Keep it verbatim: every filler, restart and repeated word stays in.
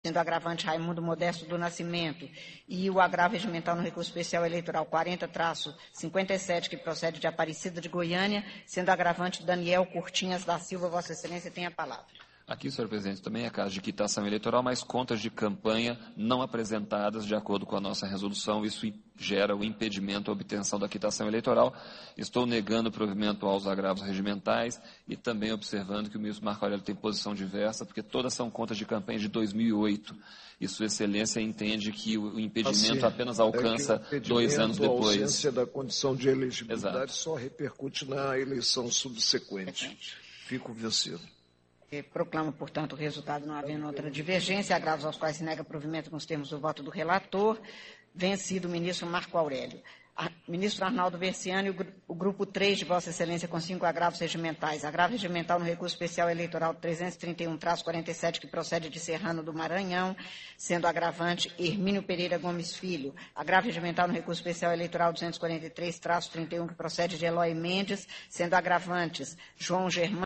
sendo agravante Raimundo Modesto do Nascimento, e o agravo regimental no recurso especial eleitoral quarenta traço cinquenta e sete, que procede de Aparecida de Goiânia, sendo agravante Daniel Curtinhas da Silva. Vossa Excelência tem a palavra. Aqui, senhor presidente, também é caso de quitação eleitoral, mas contas de campanha não apresentadas de acordo com a nossa resolução. Isso gera o impedimento à obtenção da quitação eleitoral. Estou negando o provimento aos agravos regimentais e também observando que o ministro Marco Aurélio tem posição diversa, porque todas são contas de campanha de dois mil e oito. E Sua Excelência entende que o impedimento assim, apenas alcança é dois anos depois. A ausência da condição de elegibilidade Exato. Só repercute na eleição subsequente. Fico vencido. Proclamo, portanto, o resultado não havendo outra divergência, agravos aos quais se nega provimento nos termos do voto do relator. Vencido o ministro Marco Aurélio. A, ministro Arnaldo Versiani, o, o grupo três de Vossa Excelência com cinco agravos regimentais. Agravo regimental no recurso especial eleitoral trezentos e trinta e um traço quarenta e sete, que procede de Serrano do Maranhão, sendo agravante Hermínio Pereira Gomes Filho. Agravo regimental no recurso especial eleitoral duzentos e quarenta e três traço trinta e um, que procede de Eloy Mendes, sendo agravantes João Germano